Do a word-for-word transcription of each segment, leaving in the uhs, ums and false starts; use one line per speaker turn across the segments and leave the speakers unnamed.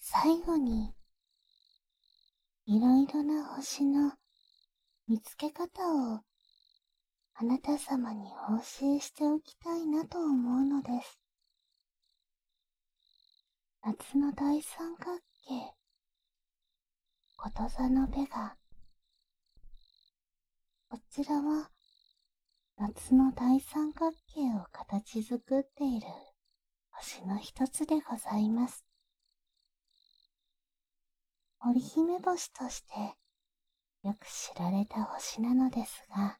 最後に、いろいろな星の見つけ方をあなた様にお教えしておきたいなと思うのです。夏の大三角形、こと座のベガ。こちらは夏の大三角形を形作っている星の一つでございます。織姫星としてよく知られた星なのですが、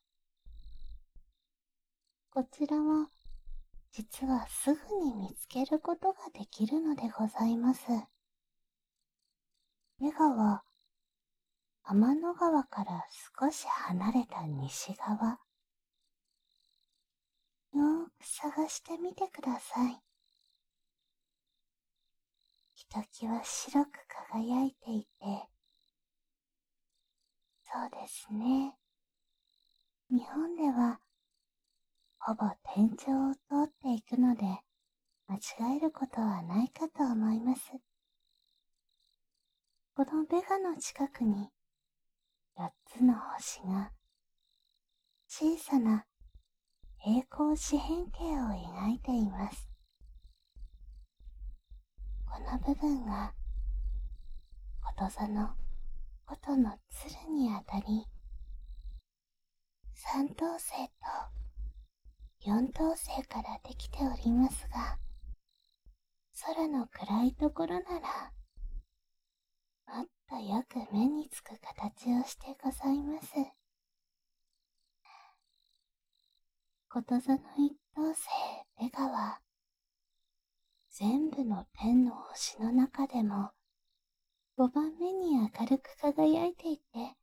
こちらは実はすぐに見つけることができるのでございます。ベガは天の川から少し離れた西側。よーく探してみてください。ひときわ白く輝いていて、そうですね。日本ではほぼ天井を通っていくので、間違えることはないかと思います。このベガの近くによっつの星が小さな平行四辺形を描いています。この部分がこと座のことの鶴にあたり、三等星と四等星からできておりますが、空の暗いところならもっとよく目につく形をしてございます。こと座の一等星ベガは全部の天の星の中でもごばんめに明るく輝いていて、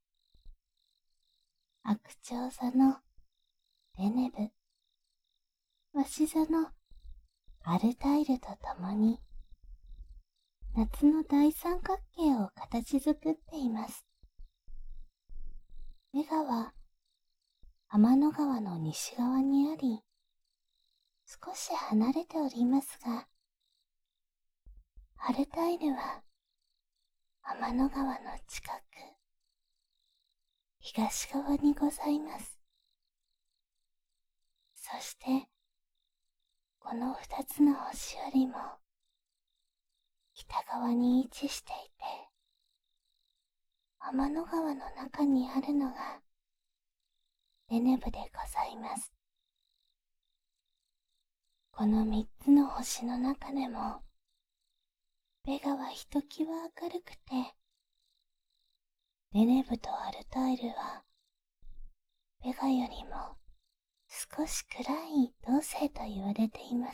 悪鳥座のデネブ、鷲座のアルタイルとともに夏の大三角形を形作っています。ベガは天の川の西側にあり、少し離れておりますが、アルタイルは天の川の近く、東側にございます。そして、この二つの星よりも北側に位置していて、天の川の中にあるのがデネブでございます。この三つの星の中でも、ベガはひときわ明るくて、デネブとアルタイルはベガよりも少し暗い同星と言われています。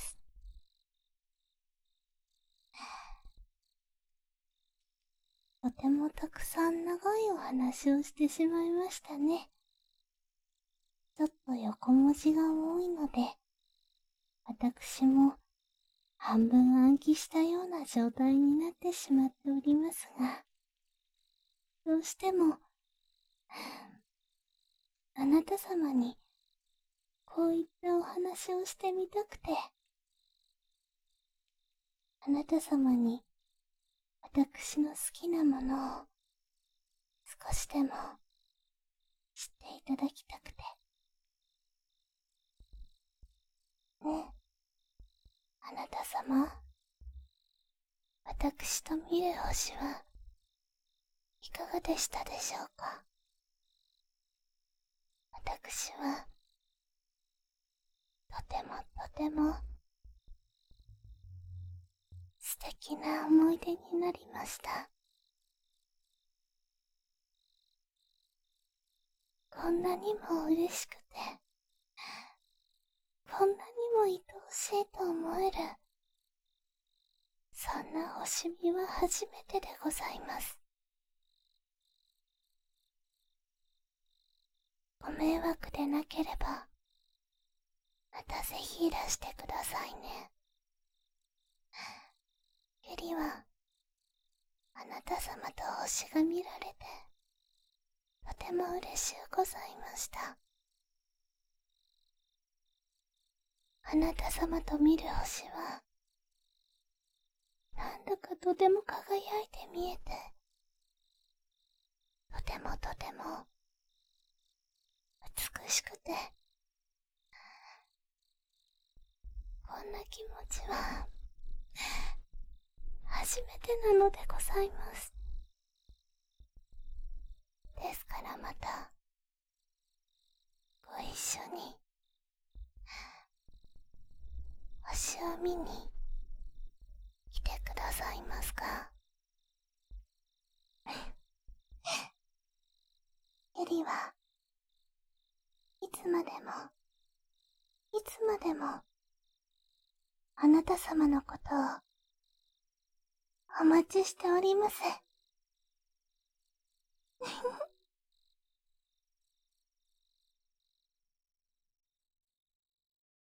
とてもたくさん長いお話をしてしまいましたね。ちょっと横文字が多いので、私も半分暗記したような状態になってしまっておりますが、どうしても、あなた様にこういったお話をしてみたくて、あなた様に私の好きなものを少しでも知っていただきたくて。ねえ、あなた様、私と見る星はいかがでしたでしょうか。私はとてもとても素敵な思い出になりました。こんなにも嬉しくて、こんなにも愛おしいと思える、そんな星見は初めてでございます。ご迷惑でなければ、またぜひいらしてくださいね。ゆりは、あなた様と星が見られて、とても嬉しゅうございました。あなた様と見る星は、 なんだかとても輝いて見えて、とてもとても美しくて、こんな気持ちは初めてなのでございます。ですからまたご一緒に星を見に来てくださいますか。ゆりはいつまでもいつまでもあなた様のことをお待ちしております。